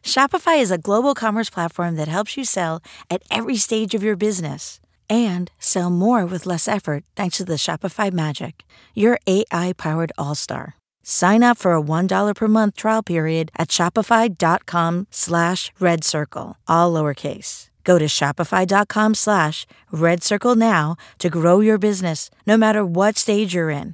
Shopify is a global commerce platform that helps you sell at every stage of your business and sell more with less effort thanks to the Shopify Magic, your AI-powered all-star. Sign up for a $1 per month trial period at shopify.com/redcircle, all lowercase. Go to shopify.com/redcircle now to grow your business, no matter what stage you're in.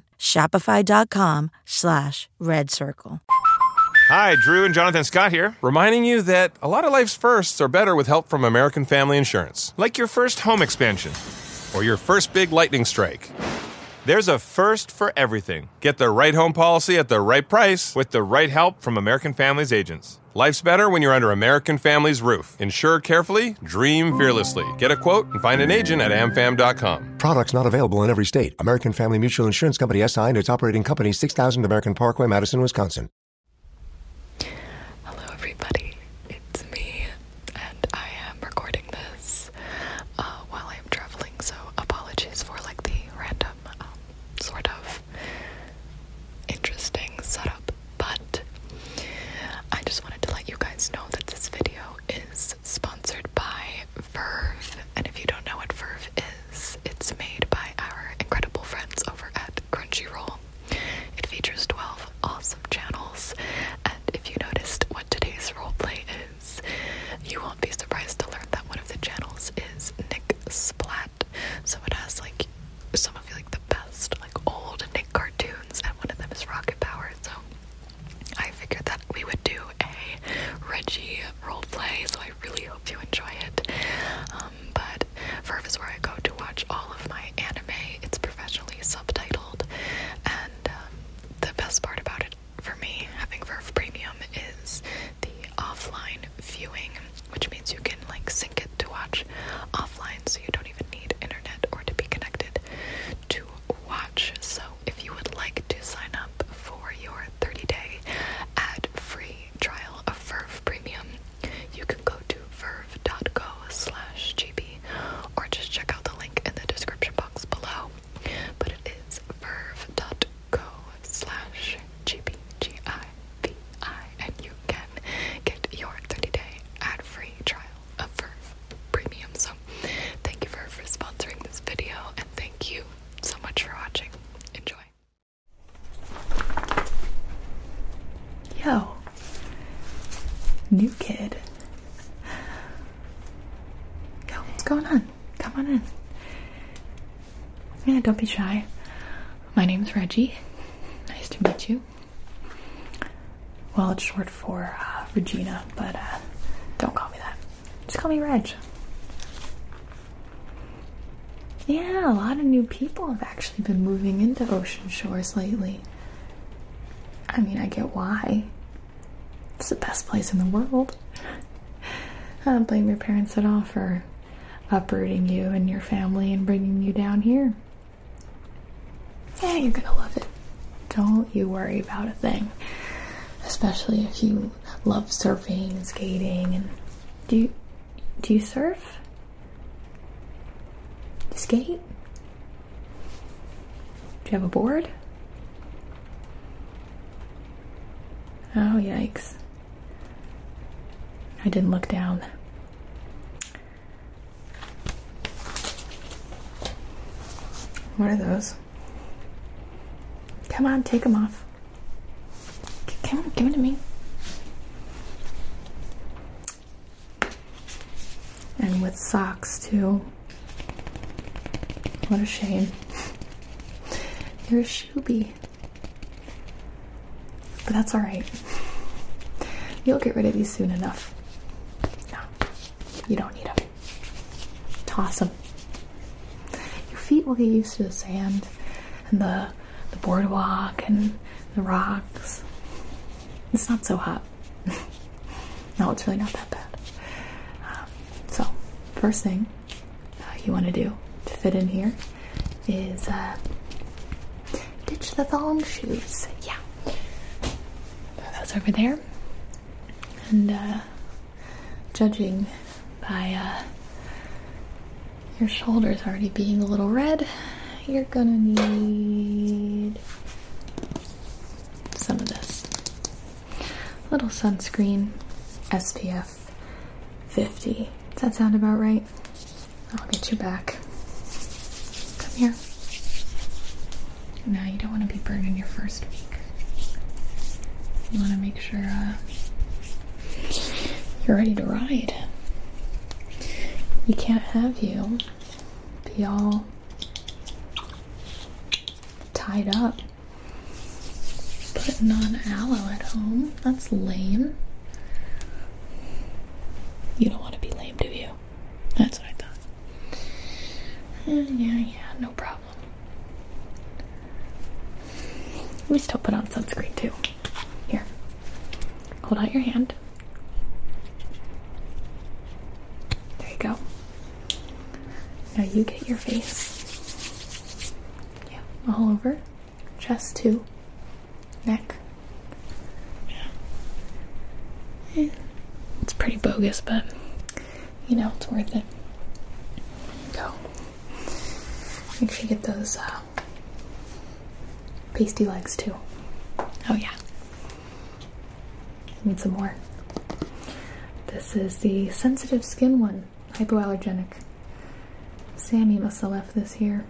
Shopify.com/redcircle. Hi, Drew and Jonathan Scott here, reminding you that a lot of life's firsts are better with help from American Family Insurance. Like your first home expansion or your first big lightning strike. There's a first for everything. Get the right home policy at the right price with the right help from American Family's agents. Life's better when you're under American Family's roof. Insure carefully, dream fearlessly. Get a quote and find an agent at amfam.com. Products not available in every state. American Family Mutual Insurance Company SI and its operating company 6000 American Parkway, Madison, Wisconsin. Hello everybody, it's me, and I am recording this while I am traveling, so apologies for like the random sort of interesting setup, but I just wanted to let you guys know that this video is sponsored by Verve, and if you don't know what Verve is, it's made by our incredible friends over at Crunchyroll. It features 12 awesome channels, and if you noticed what today's roleplay is, you won't be surprised to learn that one of the channels is Nick Splat. So it has like some of like the best like old Nick cartoons, and one of them is Rocket Power. So I figured that we would do a Reggie roleplay, so I really hope you enjoy it. But Verve is where I go to watch all of my anime. It's professionally subtitled, and the best part about it for me, having Verve Premium, is the offline viewing, which means you can like sync it to watch offline, so you don't even need internet or to be connected to watch. So if you would like to sign up for your 30-day ad-free trial of Verve Premium, you can go to verve.co/gb or just check out the link in the description box below. But it is verve.co/GBGIVI, and you can get your 30-day ad-free trial of Verve Premium. So thank you, Verve, for sponsoring this video, and thank you so much for watching. Enjoy. Yo, new kid. Yo, what's going on? Come on in. Yeah, don't be shy. My name's Reggie. Nice to meet you. Well, it's short for Regina, but don't call me that. Just call me Reg. Yeah, a lot of new people have actually been moving into Ocean Shores lately. I mean, I get why. It's the best place in the world. I don't blame your parents at all for uprooting you and your family and bringing you down here. Yeah, you're gonna love it. Don't you worry about a thing. Especially if you love surfing and skating. And do you surf? Do you skate? Do you have a board? Oh, yikes. I didn't look down. What are those? Come on, take them off. Come on, give it to me. And with socks, too. What a shame. You're a shoebie. But that's alright. You'll get rid of these soon enough. No, you don't need them. Toss them. Your feet will get used to the sand and the boardwalk and the rocks. It's not so hot. No, it's really not that bad. So, first thing you want to do to fit in here is ditch the thong shoes. Yeah. That's over there. And judging by your shoulders already being a little red, you're gonna need some of this. A little sunscreen. SPF 50. Does that sound about right? I'll get you back. Come here. Now, you don't want to be burning your first week. You want to make sure you're ready to ride. We can't have you be all tied up putting on aloe at home. That's lame. You don't want to be lame, do you? That's what I thought. Yeah, no problem. We still put on sunscreen too. Here. Hold out your hand. There you go. Now you get your face. Yeah, all over. Chest too. Neck. Yeah. It's pretty bogus, but you know, it's worth it. Go. Make sure you get those pasty legs too. Oh yeah. Need some more. This is the sensitive skin one. Hypoallergenic. Sammy must have left this here.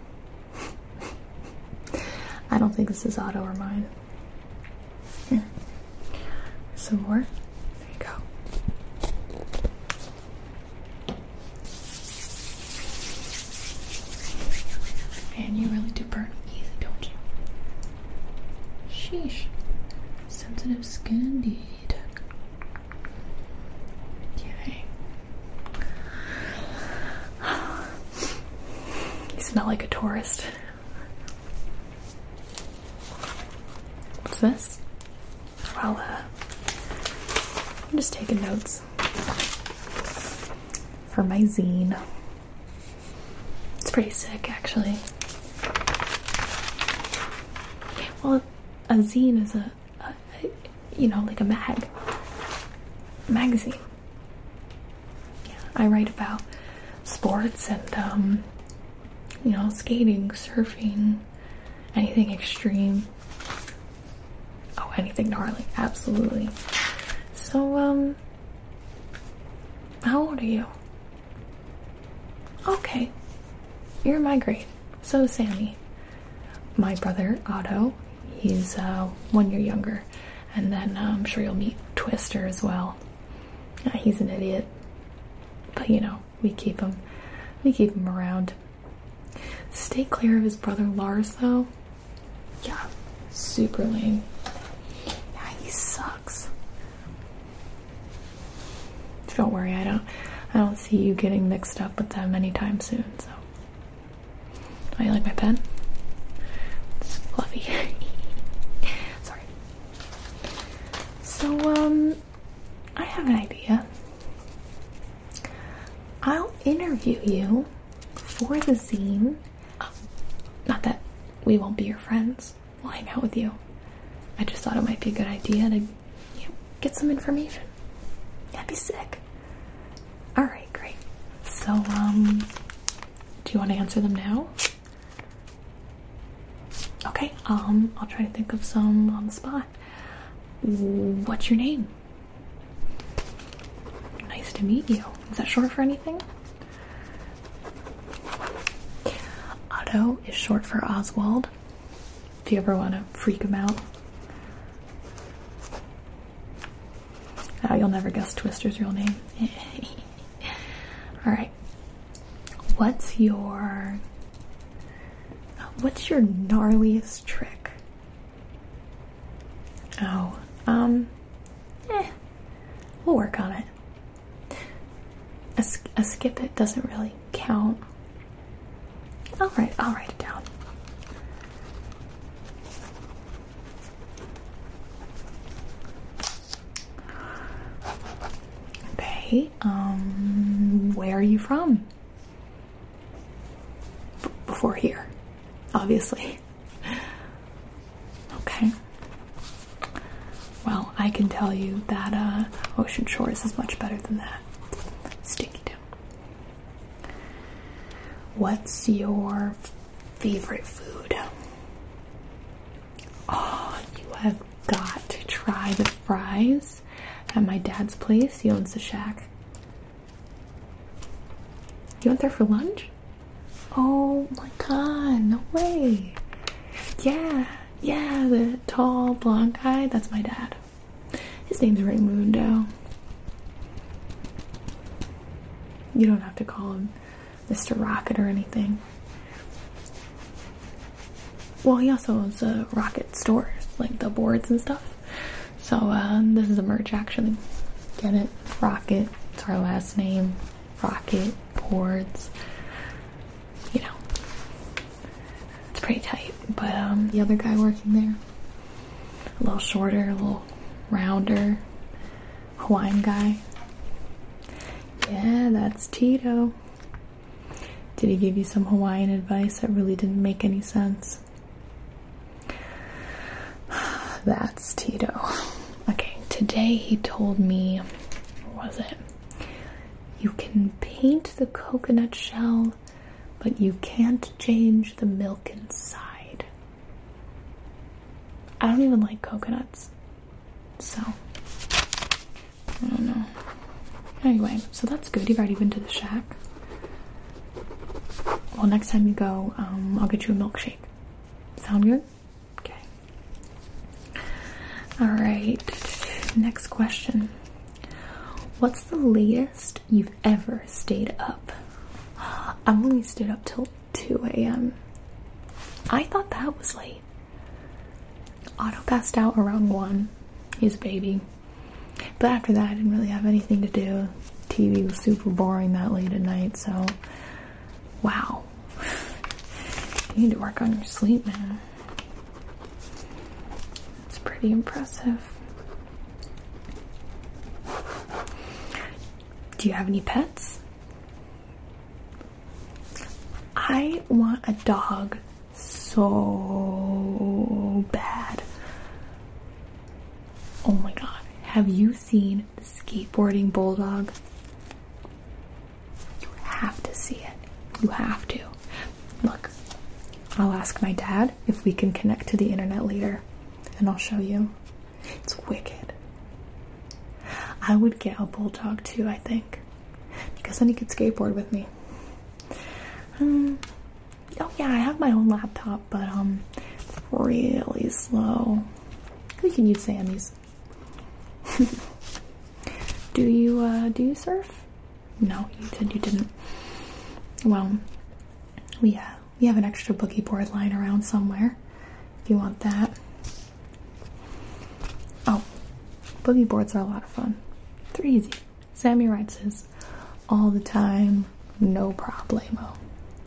I don't think this is Otto or mine. Here. Some more. There you go. Man, you really do burn easy, don't you? Sheesh. Sensitive skin indeed. Okay. You smell like a tourist. What's this? Well, I'm just taking notes for my zine. It's pretty sick, actually. Well, a zine is a you know, like a magazine. Yeah, I write about sports and, you know, skating, surfing, anything extreme. Oh, anything gnarly, absolutely. So, how old are you? Okay, you're my grade. So is Sammy. My brother, Otto, he's 1 year younger. And then I'm sure you'll meet Twister as well. He's an idiot. But you know, we keep him around. Stay clear of his brother Lars though. Yeah, super lame. Yeah, he sucks. Don't worry, I don't see you getting mixed up with them anytime soon, so. Oh, you like my pen? It's fluffy. Sorry. So, I have an idea. I'll interview you for the zine. Not that we won't be your friends. We'll hang out with you. I just thought it might be a good idea to, you know, get some information. That'd be sick. Alright, great. So, do you want to answer them now? Okay, I'll try to think of some on the spot. What's your name? Nice to meet you. Is that short for anything? Otto is short for Oswald. If you ever want to freak him out. You'll never guess Twister's real name. Alright. What's your gnarliest trick? Oh, we'll work on it. A skip it doesn't really count. Alright, I'll write it down. Okay, where are you from? Before here, obviously. Okay. Well, I can tell you that Ocean Shores is much better than that. Stinky Town. What's your favorite food? Oh, you have got to try the fries at my dad's place. He owns the shack. You went there for lunch? Oh my god, no way. Yeah, the tall blonde guy, that's my dad. His name's Raymundo. You don't have to call him Mr. Rocket or anything. Well, he also owns the Rocket stores, like the boards and stuff. So, this is a merch, actually. Get it? Rocket. It's our last name. Rocket. Boards. You know. It's pretty tight. But, the other guy working there, a little shorter, a little rounder, Hawaiian guy. Yeah, that's Tito. Did he give you some Hawaiian advice that really didn't make any sense? That's Tito. Okay, today he told me, what was it? You can paint the coconut shell, but you can't change the milk inside. I don't even like coconuts, so I don't know. Anyway, so that's good. You've already been to the shack. Well, next time you go, I'll get you a milkshake. Sound good? Okay. Alright, next question. What's the latest you've ever stayed up? I've only stayed up till 2 a.m. I thought that was late. Otto passed out around 1. He's a baby. But after that, I didn't really have anything to do. TV was super boring that late at night, so... Wow. You need to work on your sleep, man. It's pretty impressive. Do you have any pets? I want a dog so bad. Oh my god. Have you seen the skateboarding bulldog? You have to see it. You have to. Look, I'll ask my dad if we can connect to the internet later, and I'll show you. It's wicked. I would get a bulldog too, I think, because then he could skateboard with me. Oh yeah, I have my own laptop, but it's really slow. We can use Sammy's. Do you surf? No, you said you didn't. Well, we have an extra boogie board lying around somewhere, if you want that. Oh, boogie boards are a lot of fun. They're easy. Sammy rides his all the time, no problemo.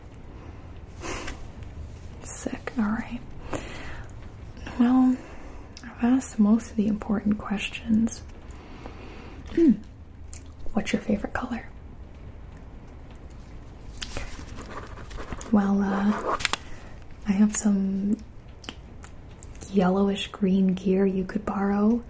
Sick, alright. Well, I've asked most of the important questions. What's your favorite color? Okay. Well, I have some yellowish green gear you could borrow.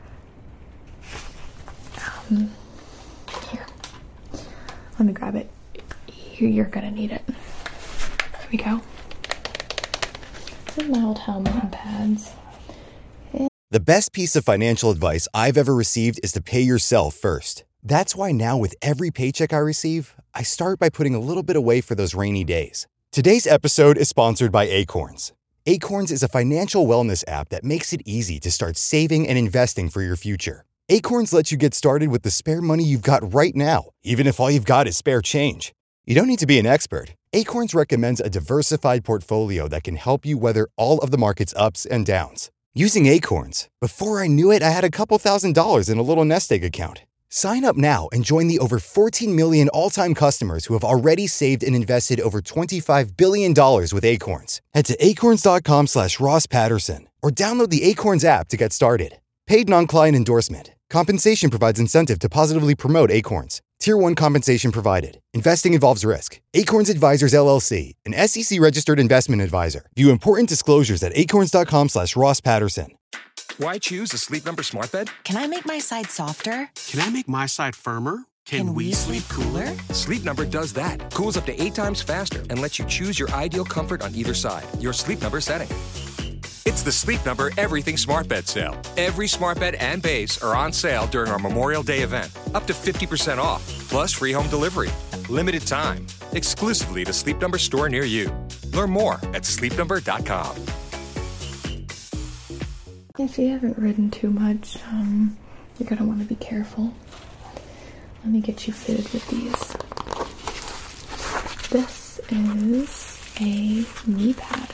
Here. Let me grab it. You're gonna need it. Here we go. This is my old helmet and pads. The best piece of financial advice I've ever received is to pay yourself first. That's why now with every paycheck I receive, I start by putting a little bit away for those rainy days. Today's episode is sponsored by Acorns. Acorns is a financial wellness app that makes it easy to start saving and investing for your future. Acorns lets you get started with the spare money you've got right now, even if all you've got is spare change. You don't need to be an expert. Acorns recommends a diversified portfolio that can help you weather all of the market's ups and downs. Using Acorns, before I knew it, I had a couple $1,000s in a little nest egg account. Sign up now and join the over 14 million all-time customers who have already saved and invested over $25 billion with Acorns. Head to acorns.com/Ross Patterson or download the Acorns app to get started. Paid non-client endorsement. Compensation provides incentive to positively promote Acorns. Tier 1 compensation provided. Investing involves risk. Acorns Advisors LLC, an SEC-registered investment advisor. View important disclosures at acorns.com/Ross Patterson. Why choose a Sleep Number smart bed? Can I make my side softer? Can I make my side firmer? Can we sleep cooler? Sleep Number does that. Cools up to 8 times faster and lets you choose your ideal comfort on either side. Your Sleep Number setting. It's the Sleep Number Everything Smart Bed sale. Every smart bed and base are on sale during our Memorial Day event. Up to 50% off, plus free home delivery. Limited time, exclusively at a Sleep Number store near you. Learn more at sleepnumber.com. If you haven't ridden too much, you're gonna want to be careful. Let me get you fitted with these. This is a knee pad.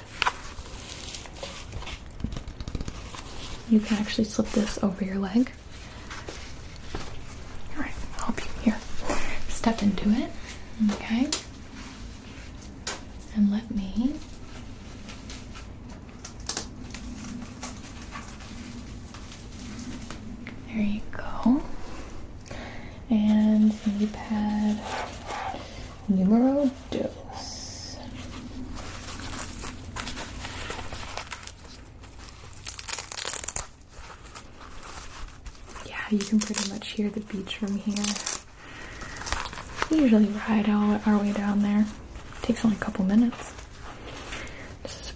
You can actually slip this over your leg. Alright, I'll help you here. Step into it, okay? And let me there you go. And knee pad numero dos. Yeah, you can pretty much hear the beach from here. We usually ride our way down there. It takes only a couple minutes. This is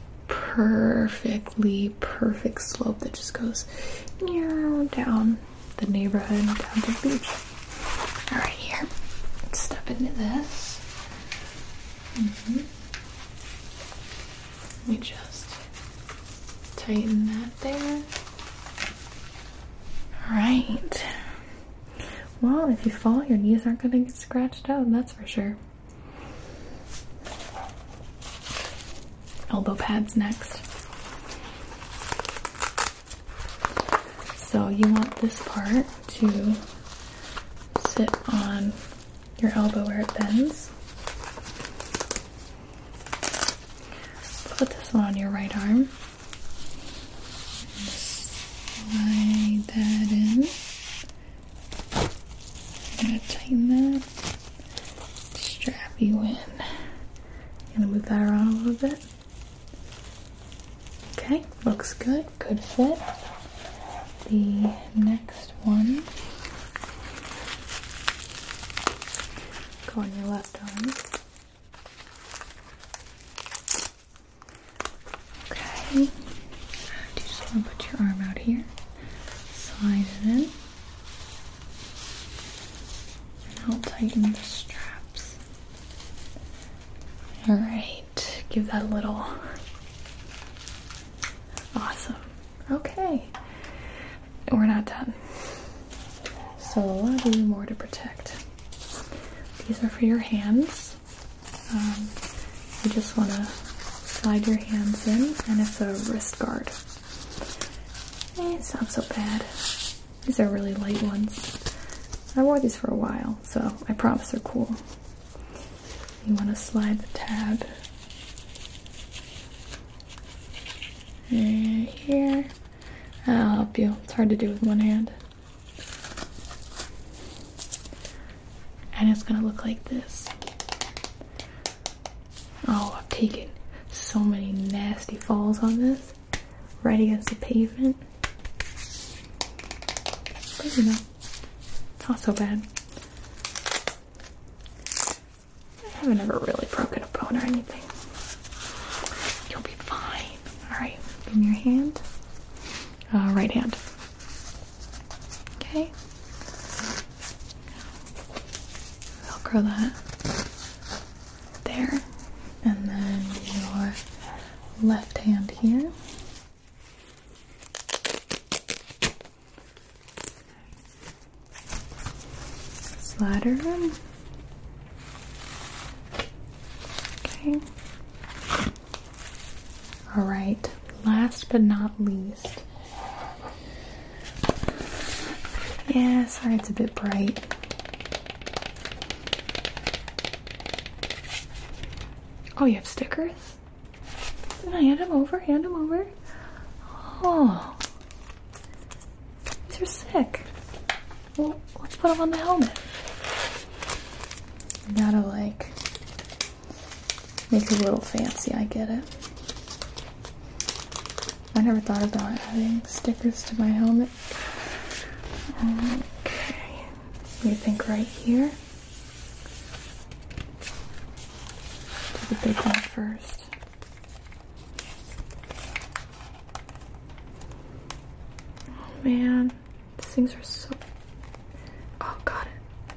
perfect slope that just goes down the neighborhood, down to the beach. Alright, here. Let's step into this. Let me just tighten that there. Alright. Well, if you fall, your knees aren't going to get scratched out, that's for sure. Elbow pads next. So you want this part to sit on your elbow where it bends. Put this one on your right arm. Slide that in. I'm gonna tighten that. Strap you in. I'm gonna move that around a little bit. Okay, looks good. Good fit. The next one. Go on your left arm. Okay. You just want to put your arm out here. Slide it in. And I'll tighten the straps. Alright. Give that a little. Awesome. Okay. We're not done. So I'll do more to protect. These are for your hands. You just want to slide your hands in, and it's a wrist guard. It's not so bad. These are really light ones. I wore these for a while, so I promise they're cool. You want to slide the tab right here. I'll help you. It's hard to do with one hand. And it's gonna look like this. Oh, I've taken so many nasty falls on this. Right against the pavement. But you know, it's not so bad. I haven't ever really broken a bone or anything. You'll be fine. Alright, give me your hand. Right hand. Okay. Velcro that there. And then your left hand here. Slide her in. Okay. Alright, last but not least. Yeah, sorry it's a bit bright. Oh, you have stickers? No, hand them over, hand them over. Oh, these are sick. Well, let's put them on the helmet. You gotta, like, make it a little fancy, I get it. I never thought about adding stickers to my helmet. Okay, we think right here. Do the big one first. things are so... Oh, got it.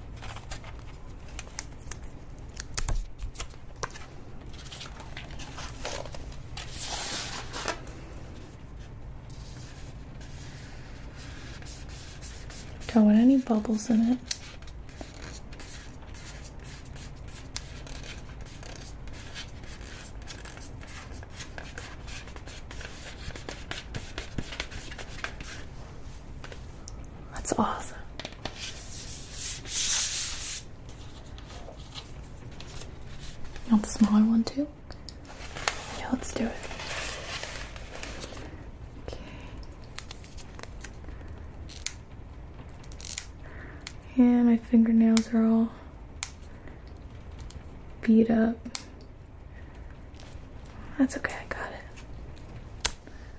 Don't want any bubbles in it. That's awesome. You want the smaller one too? Yeah, let's do it. Okay. And my fingernails are all beat up. That's okay, I got it.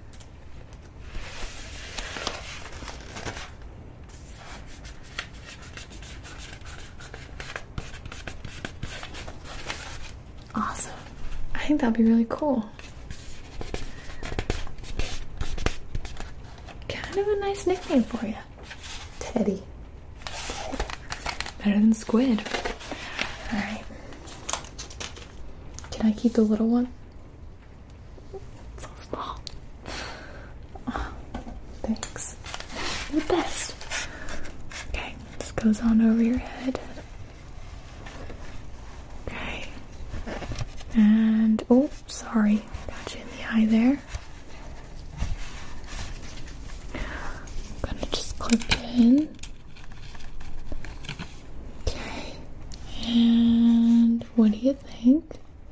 Awesome. I think that'd be really cool. Kind of a nice nickname for you. Teddy. Better than Squid. Alright. Can I keep the little one? So small. Oh, thanks. You're the best. Okay, this goes on over your head. Okay. And, oh, sorry. Got you in the eye there. I'm gonna just clip you in. And what do you think?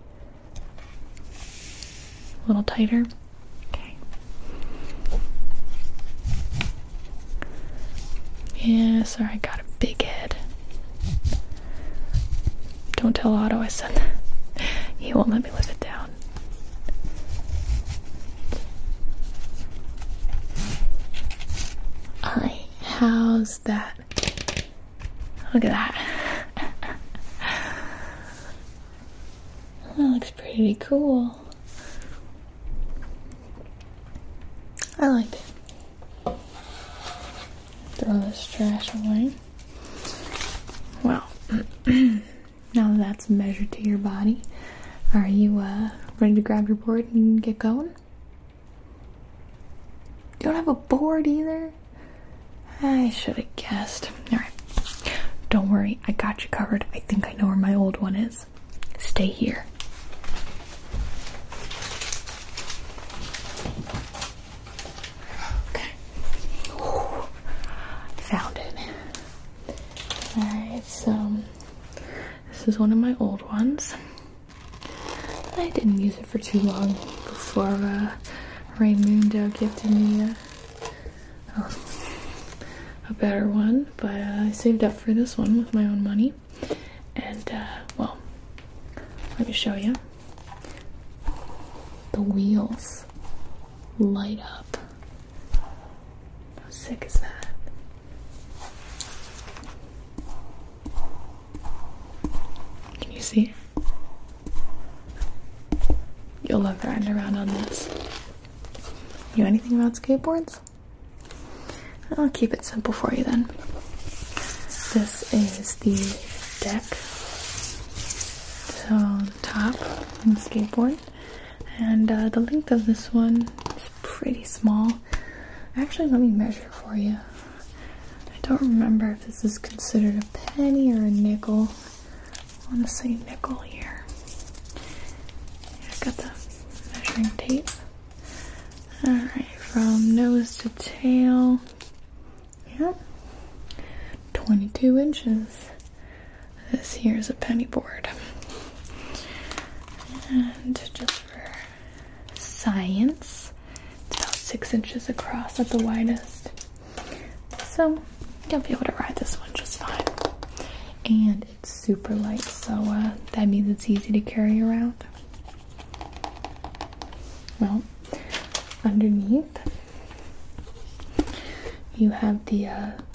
A little tighter? Okay. Yeah, sorry, I got a big head. Don't tell Otto I said that. He won't let me live it down. Alright, how's that? Look at that. That looks pretty cool. I like it. Throw this trash away. Well, now that that's measured to your body, are you ready to grab your board and get going? You don't have a board either? I should have guessed. Alright. Don't worry, I got you covered. I think I know where my old one is. Stay here. Okay. Ooh, found it. Alright, so this is one of my old ones. I didn't use it for too long before Raymundo gifted me a better one, but I saved up for this one with my own money. And, well, let me show you. The wheels light up. How sick is that? Can you see? You'll love riding around on this. You know anything about skateboards? I'll keep it simple for you then. This is the deck. So, the top on the skateboard. And the length of this one is pretty small. Actually, let me measure for you. I don't remember if this is considered a penny or a nickel. I want to say nickel here. I got the measuring tape. Alright, from nose to tail. Yep. 22 inches. This here is a penny board. And just for science, it's about 6 inches across at the widest. So you'll be able to ride this one just fine. And it's super light, so that means it's easy to carry around. Well, underneath you have the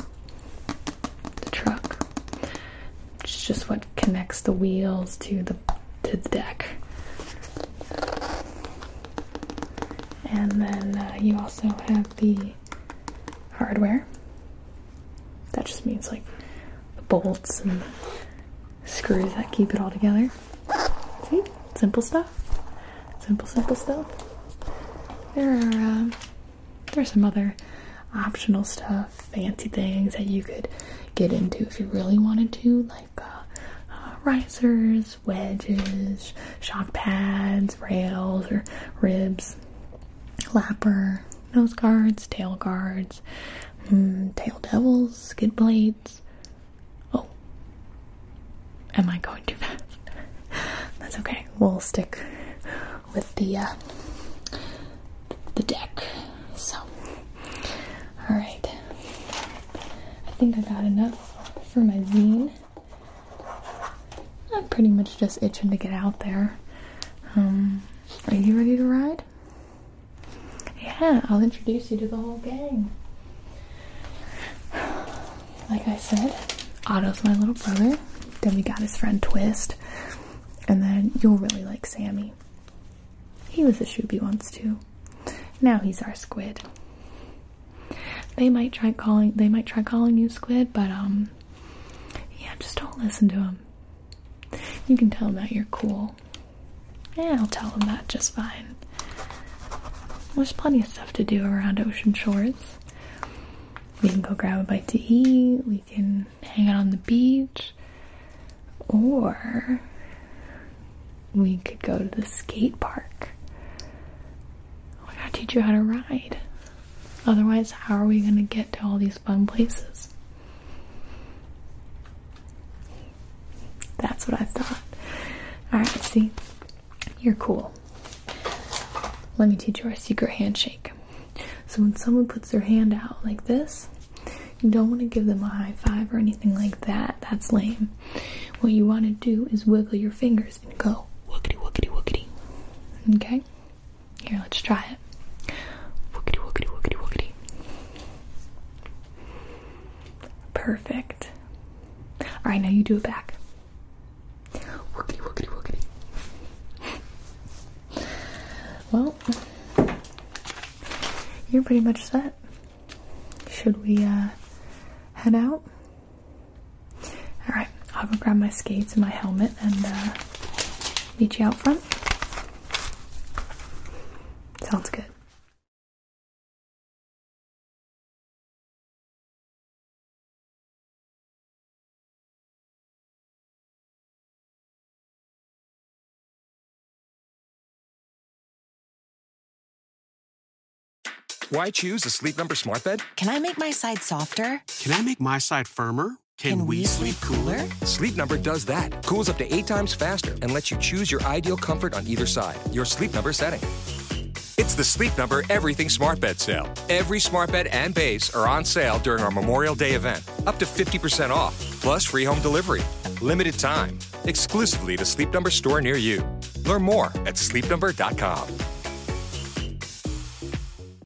truck, which is just what connects the wheels to the deck. And then you also have the hardware, That just means like the bolts and the screws that keep it all together. See? Simple stuff. Simple stuff. There's some other optional stuff, fancy things that you could get into if you really wanted to, like risers, wedges, shock pads, rails or ribs, lapper, nose guards, tail guards, tail devils, skid plates. Oh, am I going too fast? That's okay. We'll stick with the deck. So, all right. I think I got enough for my zine. I'm pretty much just itching to get out there. Are you ready to ride? Yeah, I'll introduce you to the whole gang. Like I said, Otto's my little brother. Then we got his friend Twist. And then you'll really like Sammy. He was a Shuby once too. Now he's our Squid. They might try calling you Squid, but yeah, just don't listen to him. You can tell him that you're cool. Yeah, I'll tell him that just fine. There's plenty of stuff to do around Ocean Shores. We can go grab a bite to eat, we can hang out on the beach, or we could go to the skate park. I gotta teach you how to ride. Otherwise, how are we gonna get to all these fun places? That's what I thought. Alright, see? You're cool. Let me teach you our secret handshake. So when someone puts their hand out like this, you don't want to give them a high five or anything like that. That's lame. What you want to do is wiggle your fingers and go wookity wookity wookity. Okay? Here, let's try it. Wookity wookity wookity wookity. Perfect. Alright, now you do it back. Wookity wookity wookity. Well, you're pretty much set. Should we head out? Alright, I'll go grab my skates and my helmet and meet you out front. Sounds good. Why choose a Sleep Number smart bed? Can I make my side softer? Can I make my side firmer? Can we sleep cooler? Sleep Number does that. Cools up to 8 times faster and lets you choose your ideal comfort on either side. Your Sleep Number setting. It's the Sleep Number Everything Smart Bed Sale. Every smart bed and base are on sale during our Memorial Day event. Up to 50% off, plus free home delivery. Limited time. Exclusively to Sleep Number store near you. Learn more at sleepnumber.com.